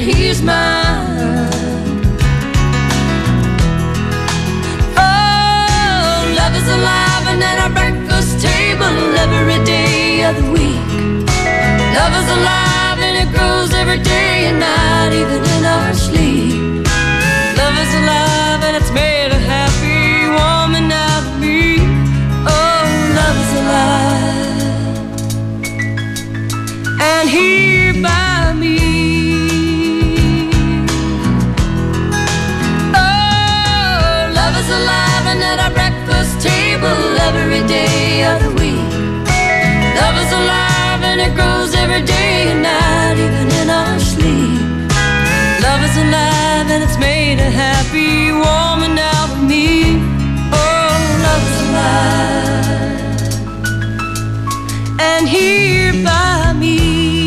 he's mine. Oh, love is alive and at our breakfast table every day of the week. Love is alive and it grows every day and night, even in our sleep. Love is alive and it's made a happy woman out of me. Oh, love is alive and here by me. Oh, love is alive and at our breakfast table every day of the week. Love is alive and it grows every day and night, even in our sleep. Love is alive and it's made a happy woman out of me. Oh, love is alive and here by me.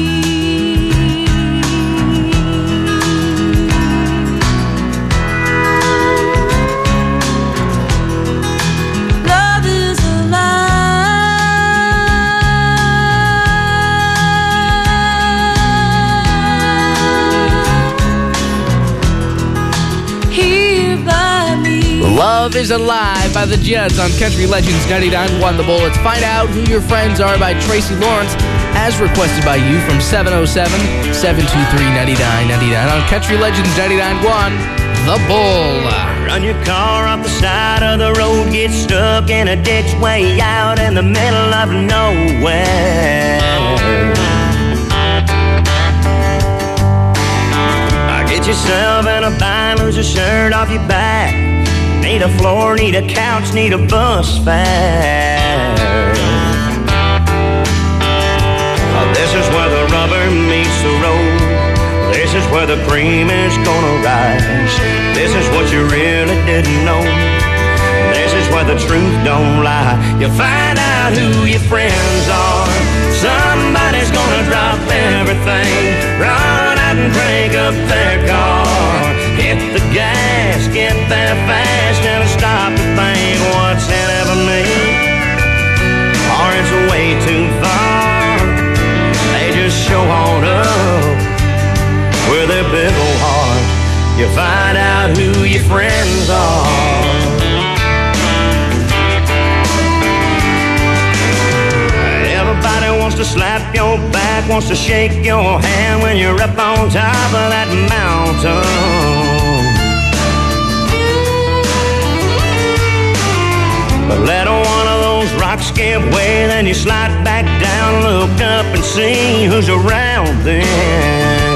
Love is Love is Alive by the Jets on Country Legends 99.1 The Bull. Let's find out who your friends are by Tracy Lawrence, as requested by you from 707-723-9999 on Country Legends 99.1 The Bull. Run your car off the side of the road, get stuck in a ditch way out in the middle of nowhere. Get yourself in a bind, lose a shirt off your back. Need a floor, need a couch, need a bus fare. This is where the rubber meets the road. This is where the cream is gonna rise. This is what you really didn't know. This is where the truth don't lie. You find out who your friends are. Somebody's gonna drop everything, run out and crank up their car. Hit the gas, get there fast, and stop to think what's in it for me. Or it's way too far. They just show on up with their big old heart. You find out who your friends are. Everybody wants to slap your back, wants to shake your hand when you're up on top of that mountain. But let one of those rocks give way, then you slide back down, look up and see who's around then.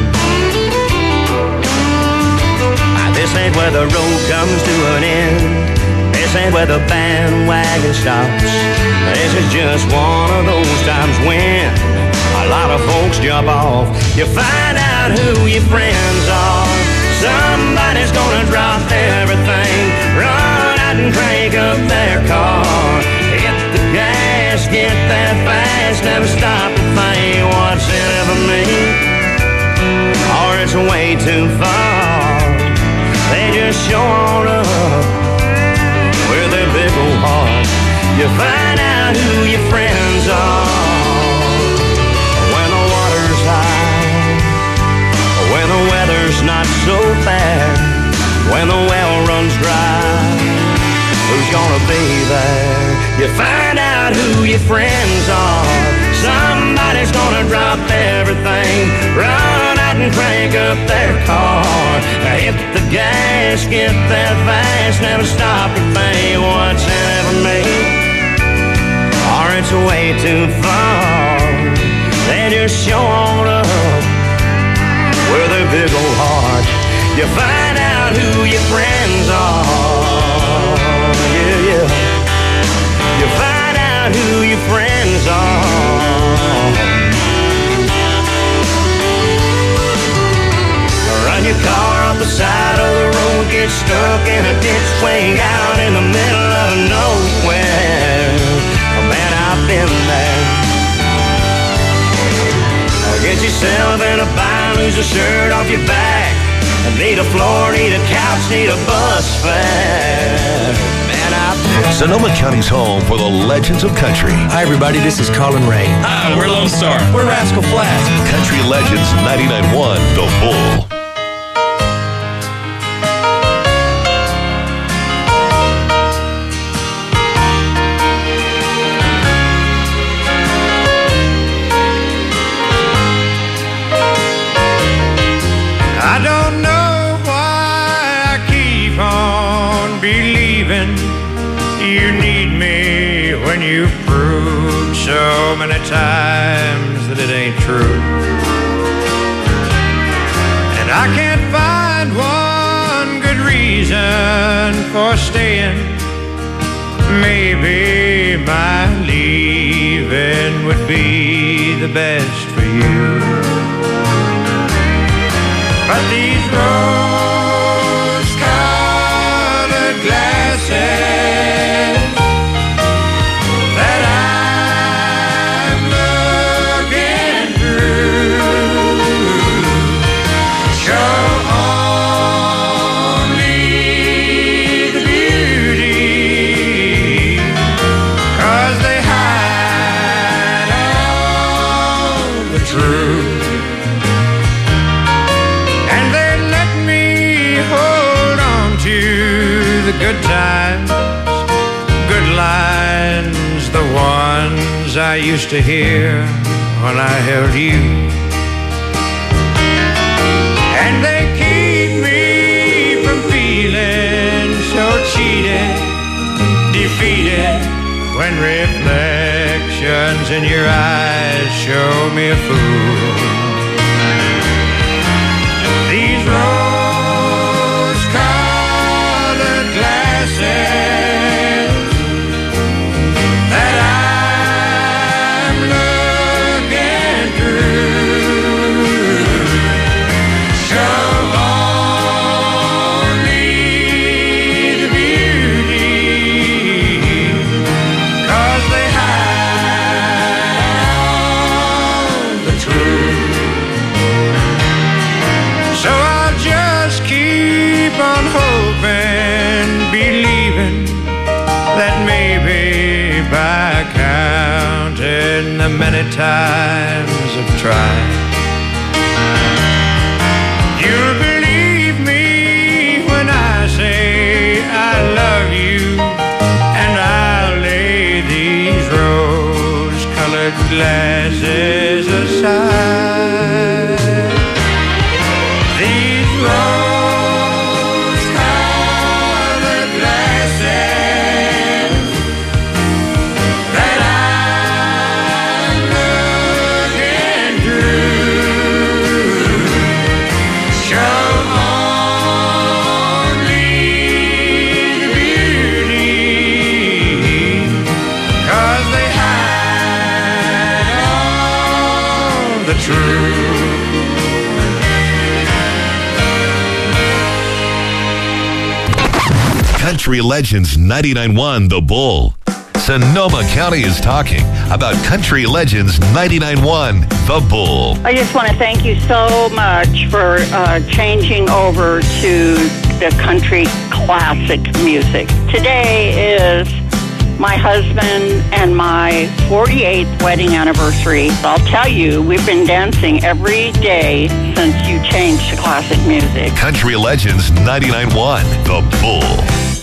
This ain't where the road comes to an end. This ain't where the bandwagon stops. This is just one of those times when a lot of folks jump off. You find out who your friends are. Somebody's gonna drop everything, run out and crank up their car. Hit the gas, get there fast, never stop to think what's in it for me. Or it's way too far. They just show on up with their big old heart. You find out who your friends are. When the water's high, when the weather's not so bad, when the well runs dry, who's gonna be there? You find out who your friends are. Somebody's gonna drop everything, run out and crank up their car. Hit the gas, get there fast, never stop to think what's in it for me. Or it's way too far. They just show on up with their big old heart. You find out who your friends are. Yeah, yeah. You find out who your friends are. Run your car off the side of the road, get stuck in a ditch way out in the middle of nowhere. Oh man, I've been there. Get yourself in a bind, lose a shirt off your back. Need a floor, need a couch, need a bus fare. Man, Sonoma County's home for the legends of country. Hi, everybody. This is Colin Ray. Hi, we're Lone Star. We're Rascal Flatts. Country Legends 99.1 The Bull. I don't know why I keep on believing you need me when you've proved so many times that it ain't true. And I can't find one good reason for staying. Maybe my leaving would be the best for you. But these rose-colored glasses that I'm looking through show only the beauty, 'cause they hide all the truth. The good times, good lines, the ones I used to hear when I held you. And they keep me from feeling so cheated, defeated, when reflections in your eyes show me a fool. These that I'm looking through show only the beauty, 'cause they hide all the truth. So I'll just keep on hoping, believing that maybe by counting the many times I've tried, you'll believe me when I say I love you, and I'll lay these rose-colored glasses aside. These rose-colored glasses that I'm looking through show only the beauty, 'cause they hide all the truth. Country Legends 99.1 The Bull. Sonoma County is talking about Country Legends 99.1 The Bull. I just want to thank you so much for changing over to the country classic music. Today is my husband and my 48th wedding anniversary. I'll tell you, we've been dancing every day since you changed to classic music. Country Legends 99.1 The Bull.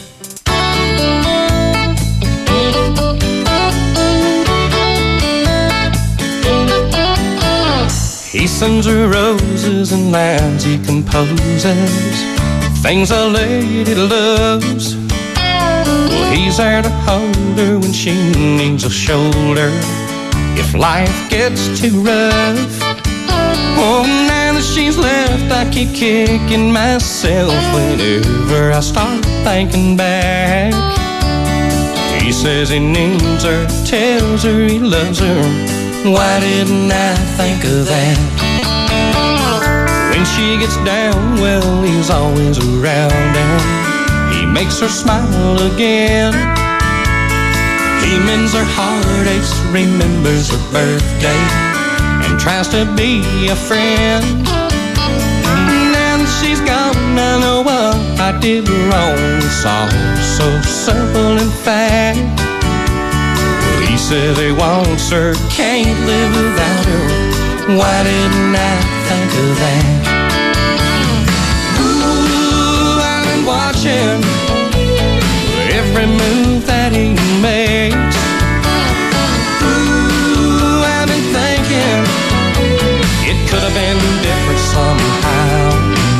He sends her roses and lines he composes, things a lady loves. Well, he's there to hold her when she needs a shoulder, if life gets too rough. Oh, now that she's left, I keep kicking myself whenever I start thinking back. He says he needs her, tells her he loves her. Why didn't I think of that? When she gets down, well, he's always around and he makes her smile again. He mends her heartaches, remembers her birthday, and tries to be a friend. Now that she's gone, I know what I did wrong. It's all so simple and fast. He says he wants her, can't live without her. Why didn't I think of that? Ooh, I've been watching every move that he makes. Ooh, I've been thinking it could have been different somehow.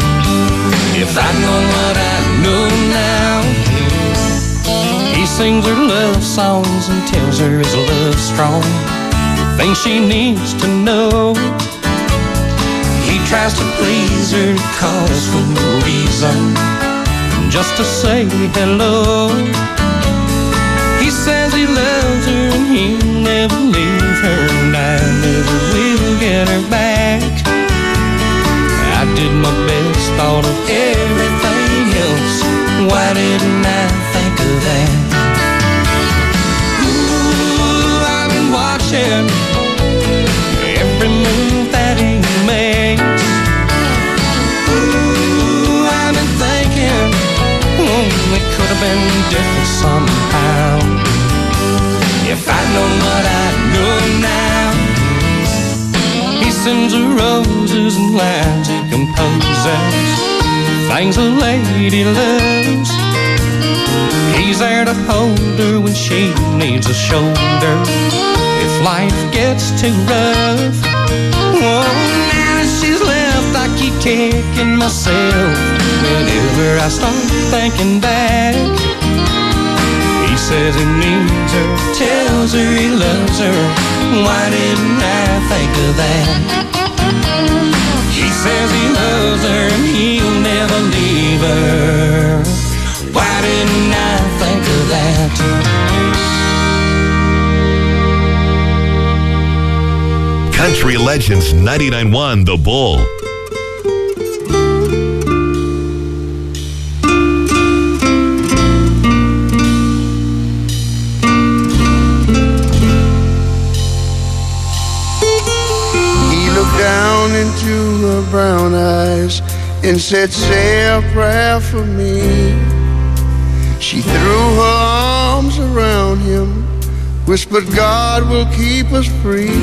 love songs and tells her his love's strong. Things she needs to know. He tries to please her, cause for no reason, just to say hello. He says he loves her and he'll never leave her, and I never will get her back. I did my best, thought of everything else. Why didn't I think of that? Ooh, I've been watching every move that he makes. Ooh, I've been thinking, it could have been different somehow. If I'd known what I know now. He sends her roses and lines he composes, things a lady loves. He's there to hold her when she needs a shoulder, if life gets too rough. Oh, now that she's left, I keep kicking myself whenever I start thinking back. He says he needs her, tells her he loves her. Why didn't I think of that? He says he loves her and he'll never leave her. Why didn't I think of that? Country Legends 99.1 The Bull. Down into her brown eyes and said, say a prayer for me. She threw her arms around him, whispered, God will keep us free.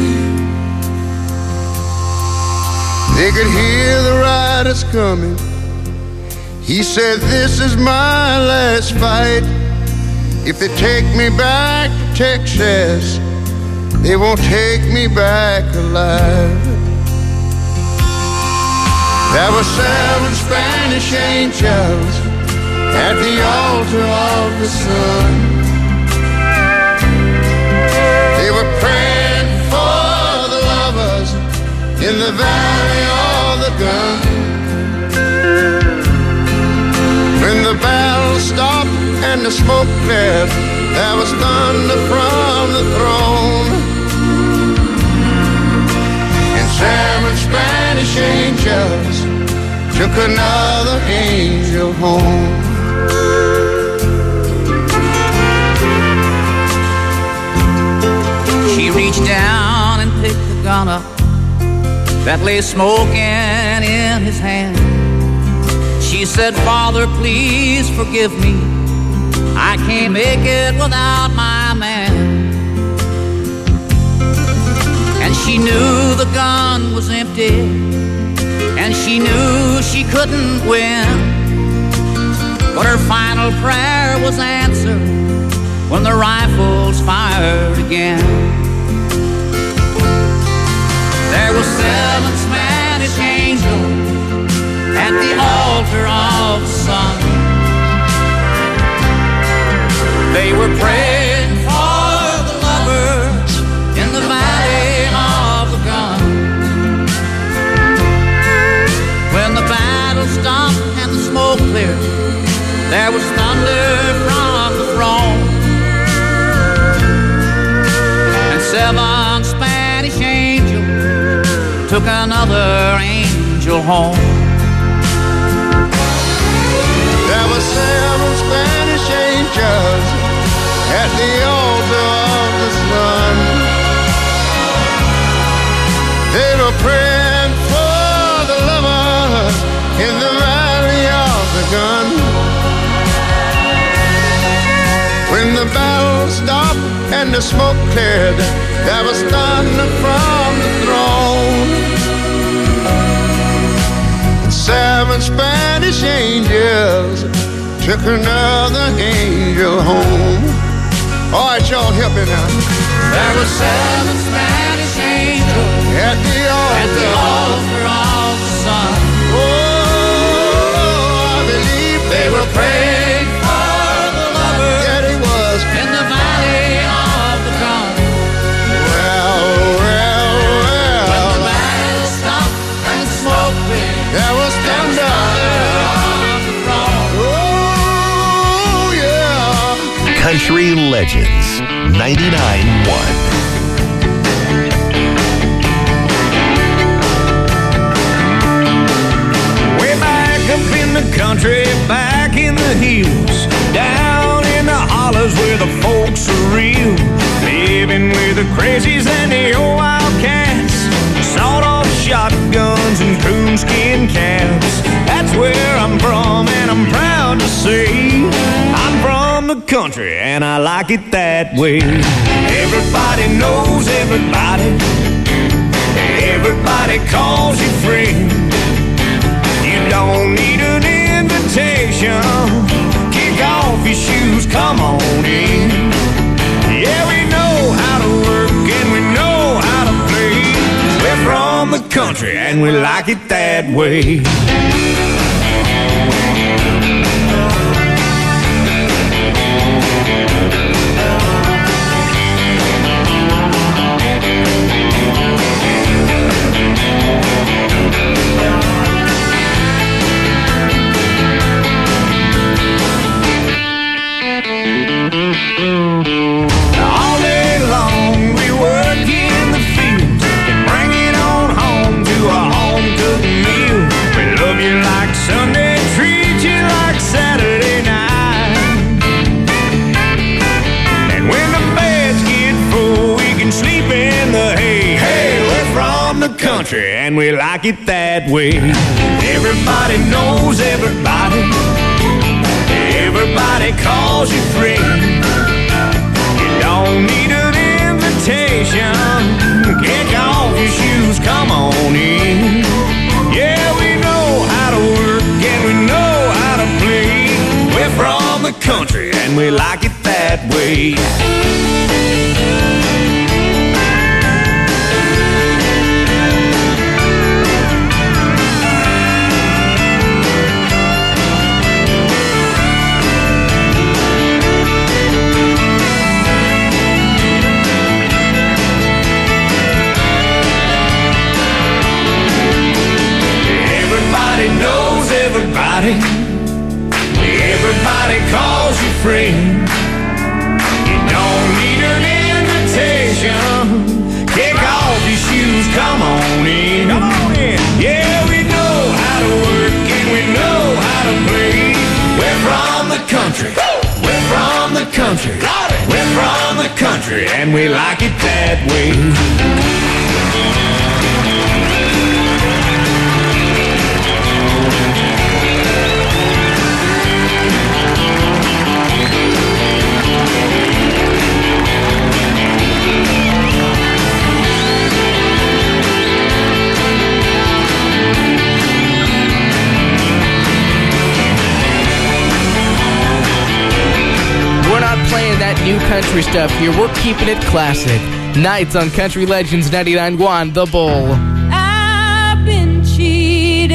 They could hear the riders coming. He said, this is my last fight. If they take me back to Texas, they won't take me back alive. There were 7 Spanish angels at the altar of the sun. They were praying for the lovers in the valley of the gun. When the battle stopped and the smoke cleared, there was thunder from the throne. And 7 Spanish angels took another angel home. She reached down and picked the gun up that lay smoking in his hand. She said, Father, please forgive me. I can't make it without my man. And she knew the gun was empty, and she knew she couldn't win. But her final prayer was answered when the rifles fired again. There were 7 Spanish angels at the altar of the sun. They were praying for the lovers in the valley of the gun. When the battle stopped and the smoke cleared, there was thunder from the throne. And 7 Spanish angels took another angel home. There were 7 Spanish angels at the altar of the sun. They were praying for the lovers in the valley of the gun. When the battle stopped and the smoke cleared, there was thunder from the throne. And 7 Spanish angels took another angel home. All right, y'all, help me now. There were 7 Spanish angels at the altar of the sun. Oh, I believe they were praying for the lovers that he was in the valley Country Legends 99.1. Country, back in the hills, down in the hollers where the folks are real, living with the crazies and the old wildcats, sawed-off shotguns and coonskin caps. That's where I'm from, and I'm proud to say I'm from the country, and I like it that way. Everybody knows everybody, everybody calls you friend. You don't need an invitation. Kick off your shoes, come on in. Yeah, we know how to work and we know how to play. We're from the country and we like it that way. All day long we work in the fields and bring it on home to a home-cooked meal. We love you like Sunday, treat you like Saturday night. And when the beds get full, we can sleep in the hay. Hey, we're from the country and we like it that way. Everybody knows everybody, everybody calls you friend. Don't need an invitation. Kick off your shoes, come on in. Yeah, we know how to work and we know how to play. We're from the country and we like it that way. Knows everybody, everybody calls you friend. You don't need an invitation. Kick off your shoes, come on in. Come on in. Yeah, we know how to work and we know how to play. We're from the country, we're from the country, we're from the country and we like it that way. We're not playing that new country stuff here. We're keeping it classic. Nights on Country Legends 99.1 The Bull. I've been cheated,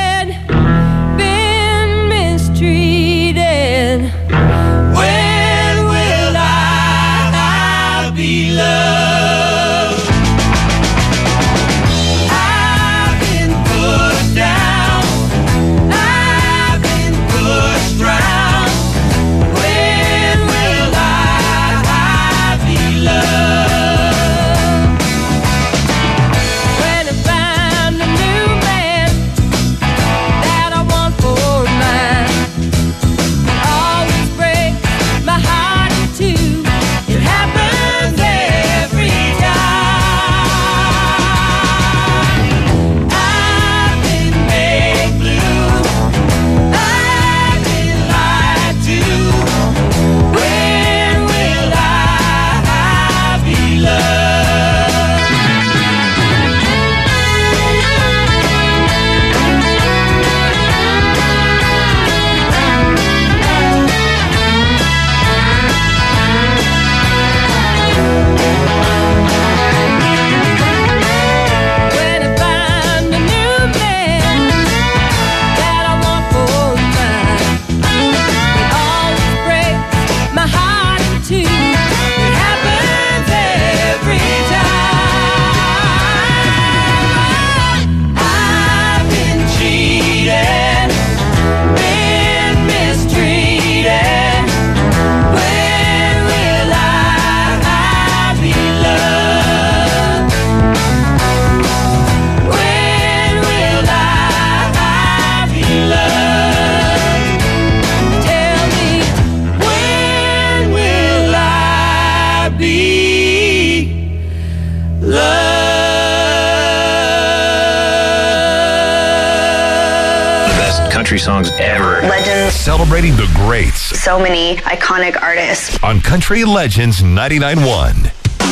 been mistreated. When will I be loved? I've been put down, I've been pushed round. When will I be loved? When country songs ever. Legends. Celebrating the greats So many iconic artists. on Country Legends 99.1.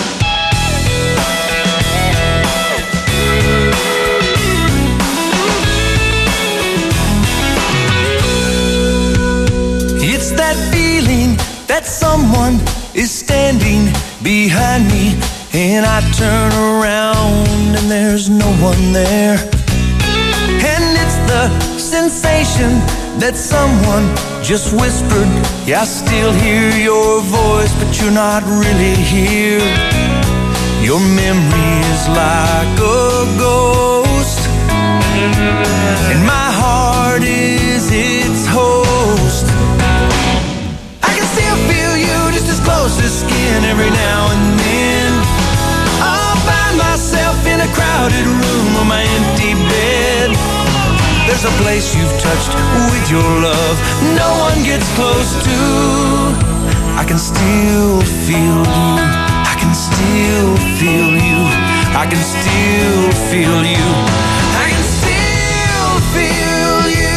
It's that feeling that someone is standing behind me, and I turn around and there's no one there. And it's the sensation that someone just whispered, yeah, I still hear your voice, but you're not really here. Your memory is like a ghost, and my heart is its host. I can still feel you just as close as skin every now and then. I'll find myself in a crowded room on my empty bed. There's a place you've touched with your love no one gets close to. I can still feel you. I can still feel you. I can still feel you. I can still feel you.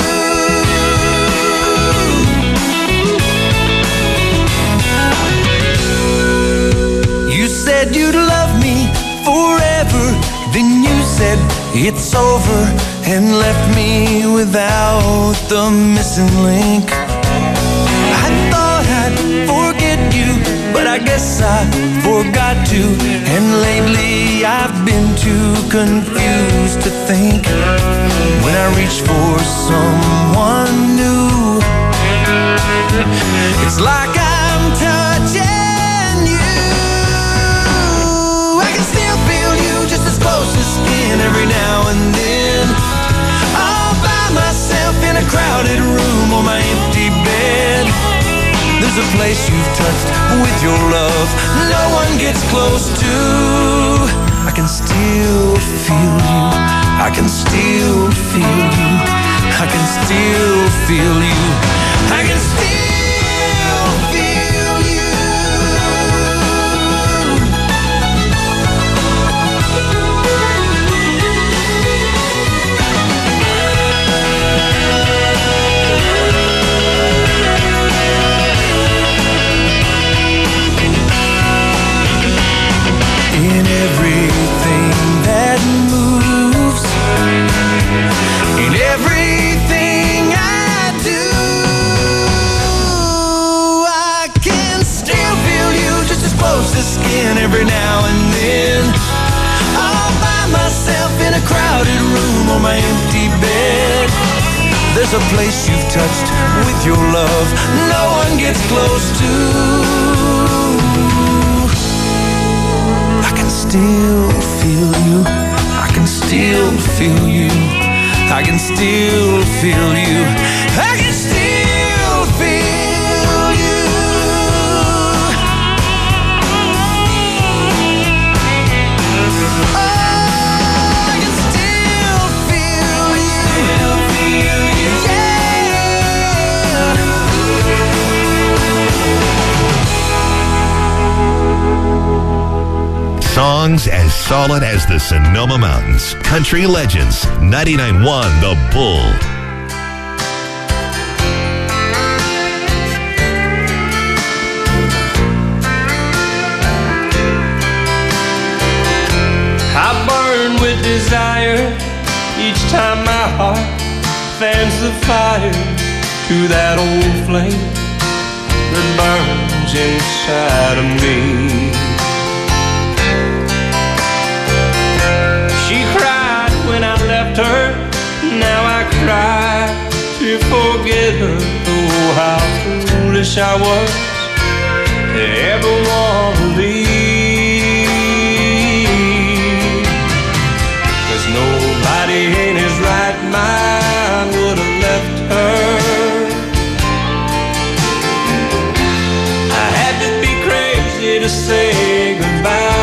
You said you'd love me forever, then you said it's over and left me without the missing link. I thought I'd forget you, but I guess I forgot to. And lately I've been too confused to think. When I reach for someone new, it's like I'm touching you. I can still feel you just as close as skin every now and then. All by myself in a crowded room on my empty bed. There's a place you've touched with your love no one gets close to. I can still feel you. I can still feel you. I can still feel you. I can still feel you. In everything that moves, in everything I do, I can still feel you just as close as skin every now and then. All by myself in a crowded room on my empty bed. There's a place you've touched with your love no one gets close to. I can still feel you. I can still feel you. I can still feel you. I can still feel you. Oh, I can still feel you. Yeah. Songs as solid as the Sonoma Mountains. Country Legends 99.1 The Bull. I burn with desire each time my heart fans the fire to that old flame that burns inside of me. She cried when I left her, now I cry to forget her. Oh, how foolish I was to ever want to leave. 'Cause nobody in his right mind would have left her. I had to be crazy to say goodbye.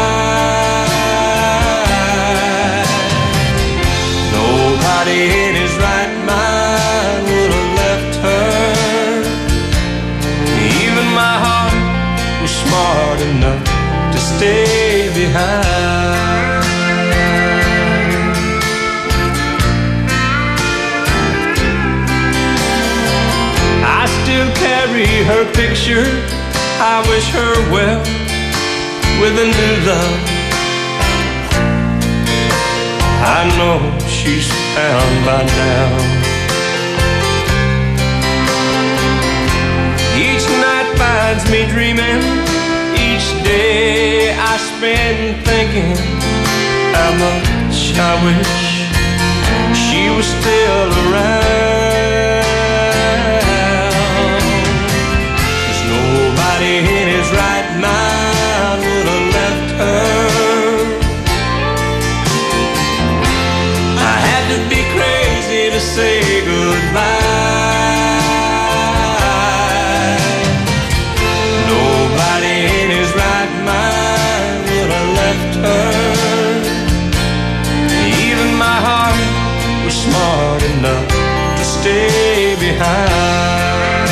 Nobody in his right mind would have left her. Even my heart was smart enough bury her picture. I wish her well with a new love. I know she's found by now. Each night finds me dreaming. Each day I spend thinking how much I wish she was still around. 'Cause nobody in his right mind would have left her. I had to be crazy to say goodbye. Nobody in his right mind would have left her. Even my heart was smart enough to stay behind.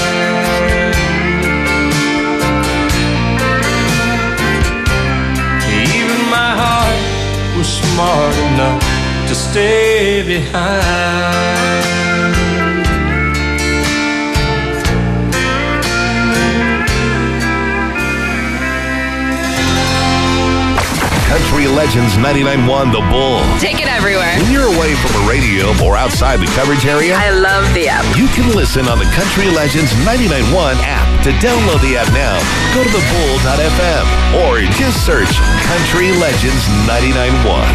Even my heart was smart enough to stay behind. Country Legends 99.1 The Bull. Take it everywhere. When you're away from a radio or outside the coverage area, I love the app. You can listen on the Country Legends 99.1 app. To download the app now, go to thebull.fm or just search Country Legends 99.1.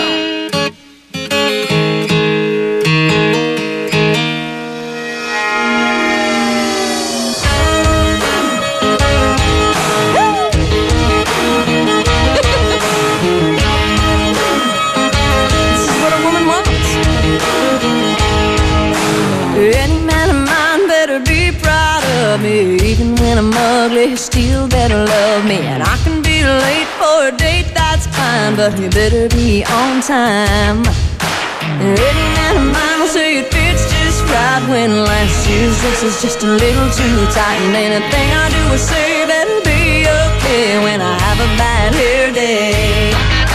Even when I'm ugly, he still better love me. And I can be late for a date, that's fine, but he better be on time. And any man of mine will say it fits just right when last year's dress is just a little too tight. And anything I do or say better be okay when I have a bad hair day.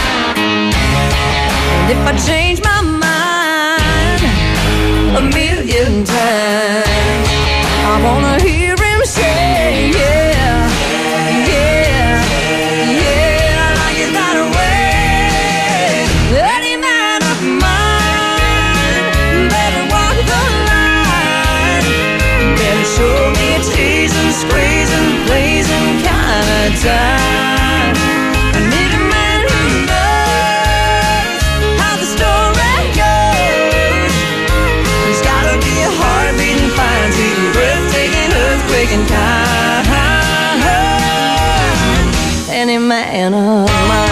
And if I change my mind a million times, I wanna hear him say, yeah, yeah, yeah, like it's not a way. Any man of mine better walk the line. Better show me a teasing, squeezing, blazing kind of time. I need a man who knows how the story goes. He's gotta be a heart-beating fine, sweet, breathtaking, earthquaking kind. Any man of mine.